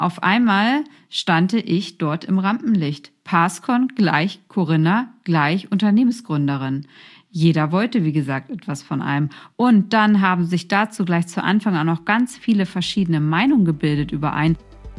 Auf einmal stand ich dort im Rampenlicht. Passcon gleich Corinna gleich Unternehmensgründerin. Jeder wollte, wie gesagt, etwas von einem. Und dann haben sich dazu gleich zu Anfang an noch ganz viele verschiedene Meinungen gebildet über einen.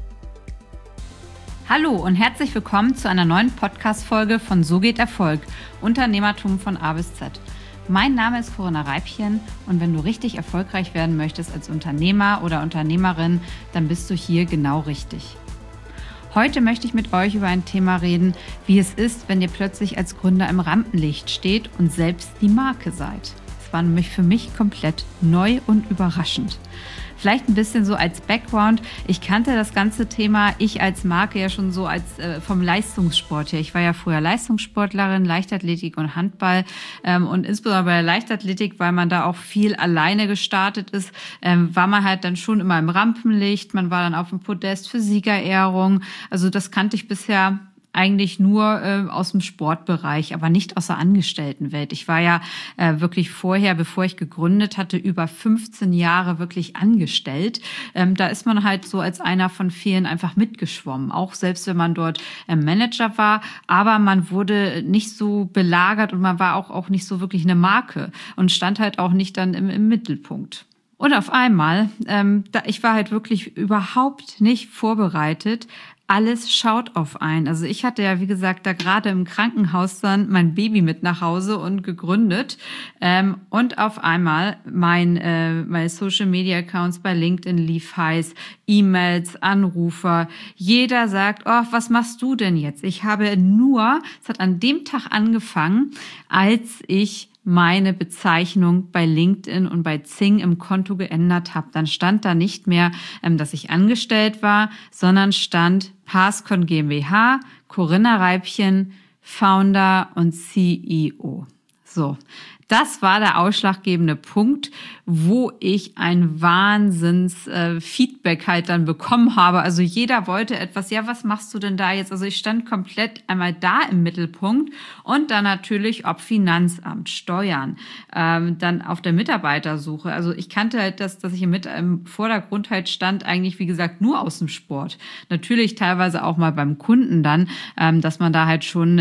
Hallo und herzlich willkommen zu einer neuen Podcast-Folge von So geht Erfolg, Unternehmertum von A bis Z. Mein Name ist Corinna Reibchen und wenn du richtig erfolgreich werden möchtest als Unternehmer oder Unternehmerin, dann bist du hier genau richtig. Heute möchte ich mit euch über ein Thema reden, wie es ist, wenn ihr plötzlich als Gründer im Rampenlicht steht und selbst die Marke seid. Das war nämlich für mich komplett neu und überraschend. Vielleicht ein bisschen so als Background. Ich kannte das ganze Thema, ich als Marke ja schon so als vom Leistungssport her. Ich war ja früher Leistungssportlerin, Leichtathletik und Handball und insbesondere bei der Leichtathletik, weil man da auch viel alleine gestartet ist, war man halt dann schon immer im Rampenlicht. Man war dann auf dem Podest für Siegerehrung. Also das kannte ich bisher eigentlich nur aus dem Sportbereich, aber nicht aus der Angestelltenwelt. Ich war ja wirklich vorher, bevor ich gegründet hatte, über 15 Jahre wirklich angestellt. Da ist man halt so als einer von vielen einfach mitgeschwommen, auch selbst wenn man dort Manager war. Aber man wurde nicht so belagert und man war auch nicht so wirklich eine Marke und stand halt auch nicht dann im Mittelpunkt. Und auf einmal, ich war halt wirklich überhaupt nicht vorbereitet. Alles schaut auf einen. Also ich hatte ja, wie gesagt, da gerade im Krankenhaus dann mein Baby mit nach Hause und gegründet. Und auf einmal meine Social-Media-Accounts bei LinkedIn lief heiß, E-Mails, Anrufer. Jeder sagt, oh, was machst du denn jetzt? Es hat an dem Tag angefangen, als ich meine Bezeichnung bei LinkedIn und bei Xing im Konto geändert habe. Dann stand da nicht mehr, dass ich angestellt war, sondern stand Passcon GmbH, Corinna Reibchen, Founder und CEO. So, das war der ausschlaggebende Punkt, wo ich ein Wahnsinns-Feedback halt dann bekommen habe. Also jeder wollte etwas, ja, was machst du denn da jetzt? Also ich stand komplett einmal da im Mittelpunkt und dann natürlich ob Finanzamt, Steuern, dann auf der Mitarbeitersuche. Also ich kannte halt dass ich im Vordergrund halt stand, eigentlich wie gesagt nur aus dem Sport. Natürlich teilweise auch mal beim Kunden dann, dass man da halt schon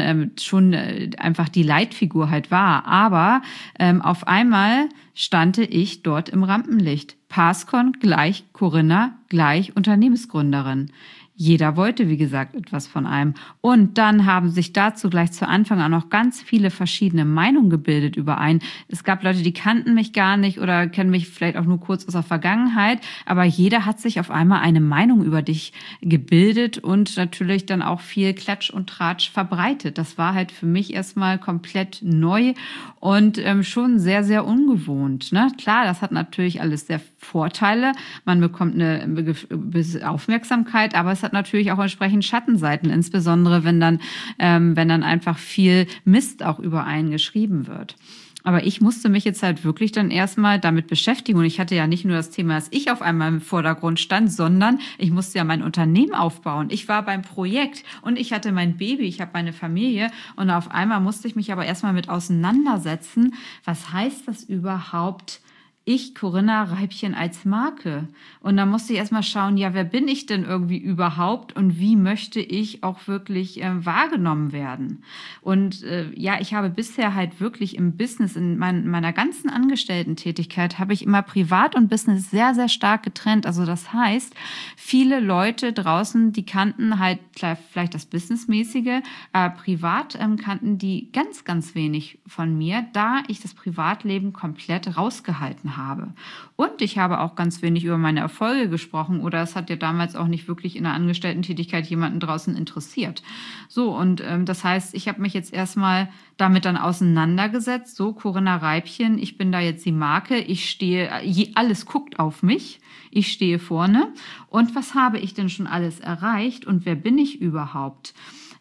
einfach die Leitfigur halt war. Aber auf einmal stand ich dort im Rampenlicht. Passcon gleich Corinna gleich Unternehmensgründerin. Jeder wollte, wie gesagt, etwas von einem. Und dann haben sich dazu gleich zu Anfang an noch ganz viele verschiedene Meinungen gebildet über einen. Es gab Leute, die kannten mich gar nicht oder kennen mich vielleicht auch nur kurz aus der Vergangenheit. Aber jeder hat sich auf einmal eine Meinung über dich gebildet und natürlich dann auch viel Klatsch und Tratsch verbreitet. Das war halt für mich erstmal komplett neu und schon sehr, sehr ungewohnt. Ne? Klar, das hat natürlich alles sehr Vorteile. Man bekommt eine Aufmerksamkeit, aber es hat natürlich auch entsprechend Schattenseiten, insbesondere wenn dann einfach viel Mist auch über einen geschrieben wird. Aber ich musste mich jetzt halt wirklich dann erstmal damit beschäftigen. Und ich hatte ja nicht nur das Thema, dass ich auf einmal im Vordergrund stand, sondern ich musste ja mein Unternehmen aufbauen. Ich war beim Projekt und ich hatte mein Baby, ich habe meine Familie. Und auf einmal musste ich mich aber erstmal mit auseinandersetzen. Was heißt das überhaupt? Ich, Corinna Reibchen, als Marke. Und da musste ich erstmal schauen, ja, wer bin ich denn irgendwie überhaupt und wie möchte ich auch wirklich wahrgenommen werden? Und ich habe bisher halt wirklich im Business, in meiner ganzen Angestellten-Tätigkeit, habe ich immer Privat und Business sehr, sehr stark getrennt. Also das heißt, viele Leute draußen, die kannten halt vielleicht das Businessmäßige, privat kannten die ganz, ganz wenig von mir, da ich das Privatleben komplett rausgehalten habe. Und ich habe auch ganz wenig über meine Erfolge gesprochen oder es hat ja damals auch nicht wirklich in der Angestellten-Tätigkeit jemanden draußen interessiert. So, und das heißt, ich habe mich jetzt erstmal damit dann auseinandergesetzt. So, Corinna Reibchen, ich bin da jetzt die Marke, ich stehe, alles guckt auf mich, ich stehe vorne. Und was habe ich denn schon alles erreicht und wer bin ich überhaupt?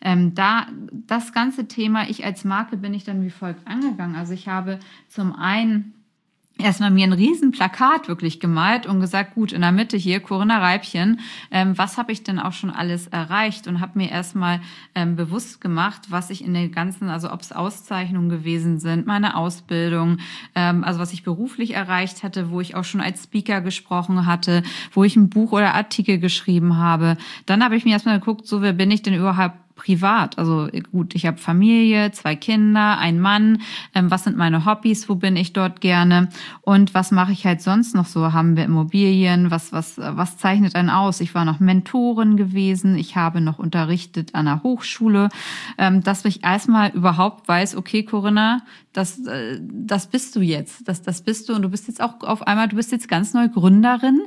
Das ganze Thema, ich als Marke bin ich dann wie folgt angegangen. Also ich habe zum einen erstmal mir ein riesen Plakat wirklich gemalt und gesagt, gut, in der Mitte hier, Corinna Reibchen, was habe ich denn auch schon alles erreicht? Und habe mir erstmal bewusst gemacht, was ich in den ganzen, also ob es Auszeichnungen gewesen sind, meine Ausbildung, also was ich beruflich erreicht hatte, wo ich auch schon als Speaker gesprochen hatte, wo ich ein Buch oder Artikel geschrieben habe. Dann habe ich mir erstmal geguckt, so, wer bin ich denn überhaupt privat? Also gut, ich habe Familie, 2 Kinder, einen Mann. Was sind meine Hobbys? Wo bin ich dort gerne? Und was mache ich halt sonst noch so? Haben wir Immobilien? Was zeichnet einen aus? Ich war noch Mentorin gewesen. Ich habe noch unterrichtet an der Hochschule, dass ich erstmal überhaupt weiß, okay, Corinna, das bist du jetzt. Das bist du. Und du bist jetzt auch auf einmal, du bist jetzt ganz neu Gründerin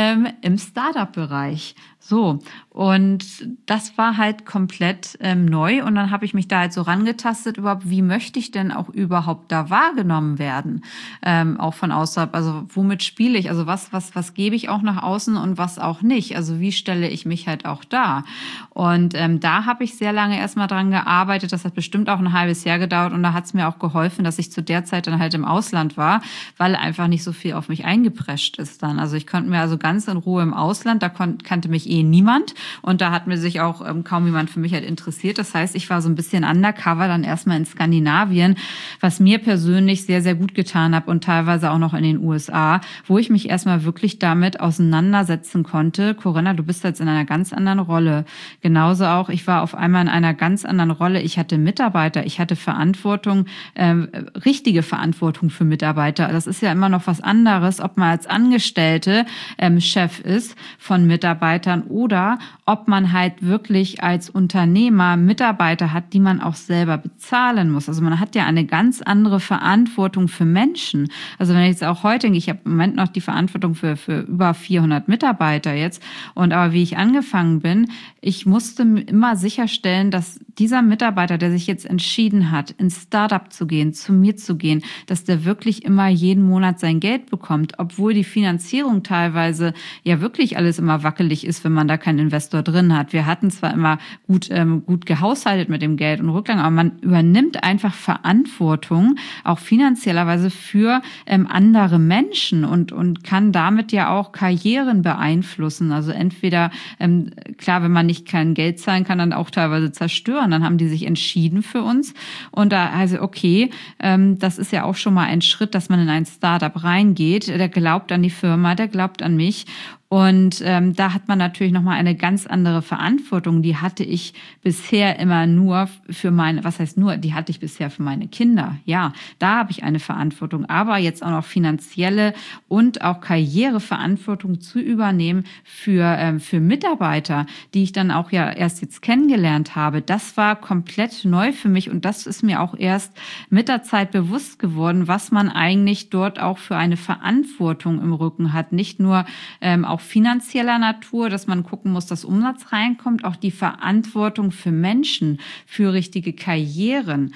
im Startup-Bereich. So, und das war halt komplett neu. Und dann habe ich mich da halt so rangetastet, überhaupt, wie möchte ich denn auch überhaupt da wahrgenommen werden? Auch von außerhalb, also womit spiele ich? Also was gebe ich auch nach außen und was auch nicht? Also wie stelle ich mich halt auch dar? Und da habe ich sehr lange erstmal dran gearbeitet. Das hat bestimmt auch ein halbes Jahr gedauert. Und da hat es mir auch geholfen, dass ich zu der Zeit dann halt im Ausland war, weil einfach nicht so viel auf mich eingeprescht ist dann. Also ich konnte mir also ganz in Ruhe im Ausland, da kannte mich niemand und da hat mir sich auch kaum jemand für mich halt interessiert. Das heißt, ich war so ein bisschen undercover dann erstmal in Skandinavien, was mir persönlich sehr, sehr gut getan hat und teilweise auch noch in den USA, wo ich mich erstmal wirklich damit auseinandersetzen konnte. Corinna, du bist jetzt in einer ganz anderen Rolle. Genauso auch, ich war auf einmal in einer ganz anderen Rolle. Ich hatte Mitarbeiter, ich hatte Verantwortung, richtige Verantwortung für Mitarbeiter. Das ist ja immer noch was anderes, ob man als Angestellte Chef ist von Mitarbeitern oder ob man halt wirklich als Unternehmer Mitarbeiter hat, die man auch selber bezahlen muss. Also man hat ja eine ganz andere Verantwortung für Menschen. Also wenn ich jetzt auch heute denke, ich habe im Moment noch die Verantwortung für über 400 Mitarbeiter jetzt. Und aber wie ich angefangen bin, ich musste immer sicherstellen, dass dieser Mitarbeiter, der sich jetzt entschieden hat, ins Startup zu gehen, zu mir zu gehen, dass der wirklich immer jeden Monat sein Geld bekommt, obwohl die Finanzierung teilweise ja wirklich alles immer wackelig ist, wenn man da keinen Investor drin hat. Wir hatten zwar immer gut gehaushaltet mit dem Geld und Rücklagen, aber man übernimmt einfach Verantwortung, auch finanziellerweise für andere Menschen und kann damit ja auch Karrieren beeinflussen. Also entweder, klar, wenn man nicht kein Geld zahlen kann, dann auch teilweise zerstören. Dann haben die sich entschieden für uns. Und da also okay, das ist ja auch schon mal ein Schritt, dass man in ein Startup reingeht. Der glaubt an die Firma, der glaubt an mich. Und da hat man natürlich nochmal eine ganz andere Verantwortung. Die hatte ich bisher immer nur für meine, was heißt nur, die hatte ich bisher für meine Kinder. Ja, da habe ich eine Verantwortung. Aber jetzt auch noch finanzielle und auch Karriereverantwortung zu übernehmen für Mitarbeiter, die ich dann auch ja erst jetzt kennengelernt habe. Das war komplett neu für mich und das ist mir auch erst mit der Zeit bewusst geworden, was man eigentlich dort auch für eine Verantwortung im Rücken hat. Nicht nur auch finanzieller Natur, dass man gucken muss, dass Umsatz reinkommt, auch die Verantwortung für Menschen, für richtige Karrieren.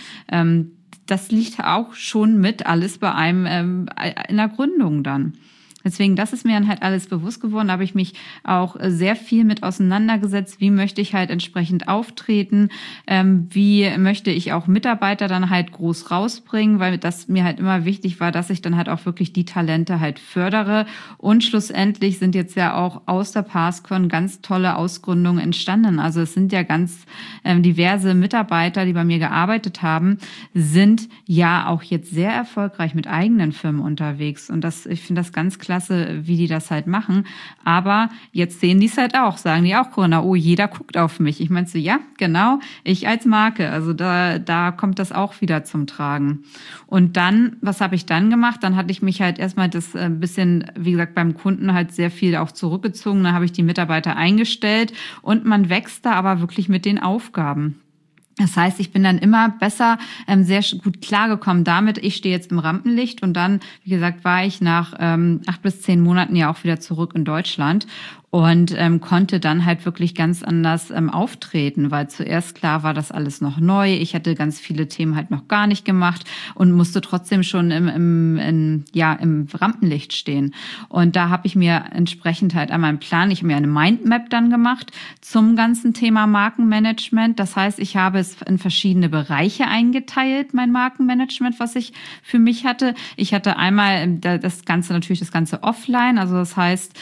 Das liegt auch schon mit alles bei einem in der Gründung dann. Deswegen, das ist mir dann halt alles bewusst geworden, da habe ich mich auch sehr viel mit auseinandergesetzt, wie möchte ich halt entsprechend auftreten, wie möchte ich auch Mitarbeiter dann halt groß rausbringen, weil das mir halt immer wichtig war, dass ich dann halt auch wirklich die Talente halt fördere und schlussendlich sind jetzt ja auch aus der PassCon ganz tolle Ausgründungen entstanden, also es sind ja ganz diverse Mitarbeiter, die bei mir gearbeitet haben, sind ja auch jetzt sehr erfolgreich mit eigenen Firmen unterwegs und ich finde das ganz klasse, wie die das halt machen. Aber jetzt sehen die es halt auch, sagen die auch, Corinna, oh, jeder guckt auf mich. Ich meine so, ja, genau, ich als Marke. Also da kommt das auch wieder zum Tragen. Und dann, was habe ich dann gemacht? Dann hatte ich mich halt erstmal das ein bisschen, wie gesagt, beim Kunden halt sehr viel auch zurückgezogen. Dann habe ich die Mitarbeiter eingestellt und man wächst da aber wirklich mit den Aufgaben. Das heißt, ich bin dann immer besser sehr gut klargekommen damit, ich stehe jetzt im Rampenlicht und dann, wie gesagt, war ich nach 8 bis 10 Monaten ja auch wieder zurück in Deutschland und konnte dann halt wirklich ganz anders auftreten, weil zuerst klar war das alles noch neu. Ich hatte ganz viele Themen halt noch gar nicht gemacht und musste trotzdem schon im Rampenlicht stehen. Und da habe ich mir entsprechend halt einmal einen Plan, ich habe mir eine Mindmap dann gemacht zum ganzen Thema Markenmanagement. Das heißt, ich habe es in verschiedene Bereiche eingeteilt, mein Markenmanagement, was ich für mich hatte. Ich hatte einmal das Ganze offline, also das heißt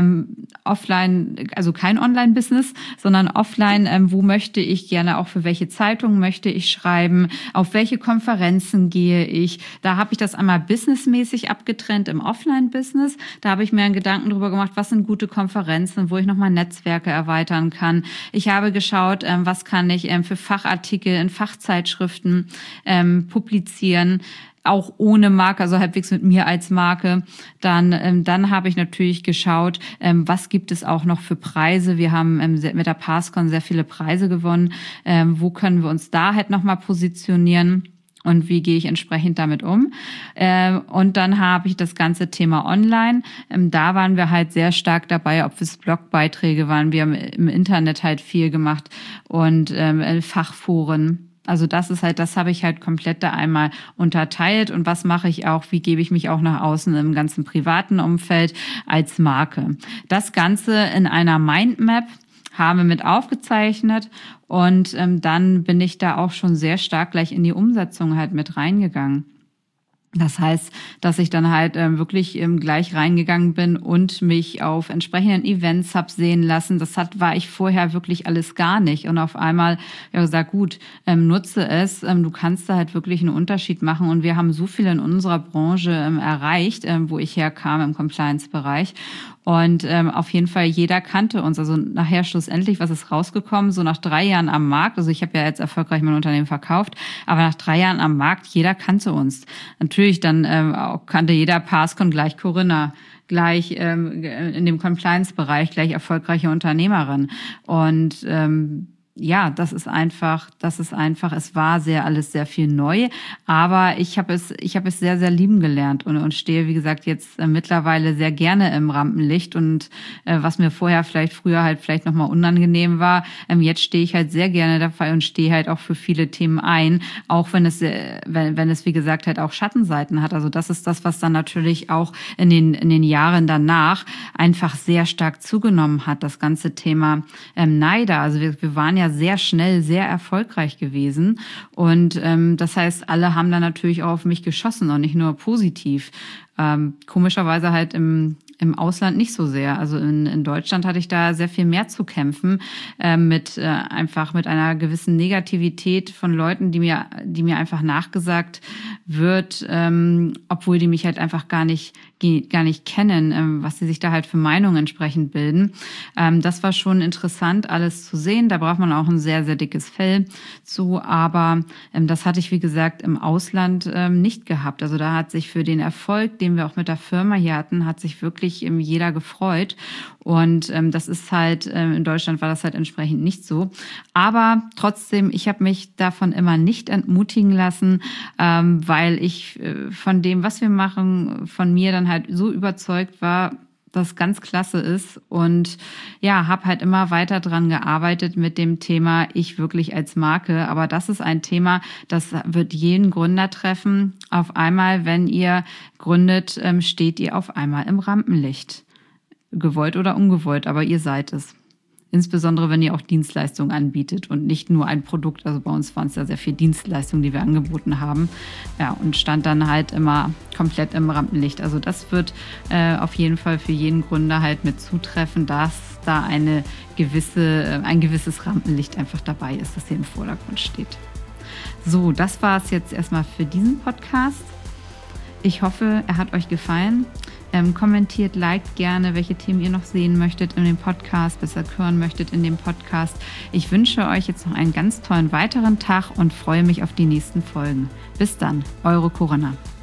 offline, also kein Online-Business, sondern offline, wo möchte ich gerne, auch für welche Zeitungen möchte ich schreiben, auf welche Konferenzen gehe ich. Da habe ich das einmal businessmäßig abgetrennt im Offline-Business. Da habe ich mir einen Gedanken darüber gemacht, was sind gute Konferenzen, wo ich nochmal Netzwerke erweitern kann. Ich habe geschaut, was kann ich für Fachartikel in Fachzeitschriften publizieren, auch ohne Marke, also halbwegs mit mir als Marke. Dann habe ich natürlich geschaut, was gibt es auch noch für Preise. Wir haben mit der PassCon sehr viele Preise gewonnen. Wo können wir uns da halt nochmal positionieren? Und wie gehe ich entsprechend damit um? Und dann habe ich das ganze Thema online. Da waren wir halt sehr stark dabei, ob es Blogbeiträge waren. Wir haben im Internet halt viel gemacht und Fachforen. Also das habe ich halt komplett da einmal unterteilt. Und was mache ich auch? Wie gebe ich mich auch nach außen im ganzen privaten Umfeld als Marke? Das Ganze in einer Mindmap haben wir mit aufgezeichnet und dann bin ich da auch schon sehr stark gleich in die Umsetzung halt mit reingegangen. Das heißt, dass ich dann halt wirklich gleich reingegangen bin und mich auf entsprechenden Events hab sehen lassen. War ich vorher wirklich alles gar nicht. Und auf einmal ja gesagt, gut, nutze es. Du kannst da halt wirklich einen Unterschied machen. Und wir haben so viel in unserer Branche erreicht, wo ich herkam im Compliance-Bereich. Und auf jeden Fall, jeder kannte uns. Also nachher schlussendlich, was ist rausgekommen? So nach 3 Jahren am Markt, also ich habe ja jetzt erfolgreich mein Unternehmen verkauft, aber nach 3 Jahren am Markt, jeder kannte uns. Natürlich, dann auch kannte jeder PassCon gleich Corinna, gleich in dem Compliance-Bereich, gleich erfolgreiche Unternehmerin. Und ja, das ist einfach, es war alles sehr viel neu, aber ich habe es sehr, sehr lieben gelernt und stehe, wie gesagt, jetzt mittlerweile sehr gerne im Rampenlicht und was mir früher halt nochmal unangenehm war, jetzt stehe ich halt sehr gerne dabei und stehe halt auch für viele Themen ein, auch wenn es, wie gesagt, halt auch Schattenseiten hat. Also das ist das, was dann natürlich auch in den Jahren danach einfach sehr stark zugenommen hat, das ganze Thema Neider. Also wir waren ja sehr schnell, sehr erfolgreich gewesen. Und das heißt, alle haben dann natürlich auch auf mich geschossen und nicht nur positiv. Komischerweise halt im Ausland nicht so sehr. Also in Deutschland hatte ich da sehr viel mehr zu kämpfen, mit einer gewissen Negativität von Leuten, die mir einfach nachgesagt wird, obwohl die mich halt einfach gar nicht kennen, was sie sich da halt für Meinungen entsprechend bilden. Das war schon interessant, alles zu sehen. Da braucht man auch ein sehr, sehr dickes Fell zu. Aber das hatte ich, wie gesagt, im Ausland nicht gehabt. Also da hat sich für den Erfolg, den wir auch mit der Firma hier hatten, hat sich wirklich jeder gefreut. Und das ist halt, in Deutschland war das halt entsprechend nicht so. Aber trotzdem, ich habe mich davon immer nicht entmutigen lassen, weil ich von dem, was wir machen, von mir dann halt so überzeugt war, dass ganz klasse ist und ja, habe halt immer weiter dran gearbeitet mit dem Thema ich wirklich als Marke. Aber das ist ein Thema, das wird jeden Gründer treffen. Auf einmal, wenn ihr gründet, steht ihr auf einmal im Rampenlicht. Gewollt oder ungewollt, aber ihr seid es. Insbesondere, wenn ihr auch Dienstleistungen anbietet und nicht nur ein Produkt. Also bei uns waren es ja sehr viel Dienstleistungen, die wir angeboten haben. Ja, und stand dann halt immer komplett im Rampenlicht. Also das wird auf jeden Fall für jeden Gründer halt mit zutreffen, dass da ein gewisses Rampenlicht einfach dabei ist, das hier im Vordergrund steht. So, das war es jetzt erstmal für diesen Podcast. Ich hoffe, er hat euch gefallen. Kommentiert, liked gerne, welche Themen ihr noch sehen möchtet in dem Podcast, besser hören möchtet in dem Podcast. Ich wünsche euch jetzt noch einen ganz tollen weiteren Tag und freue mich auf die nächsten Folgen. Bis dann, eure Corinna.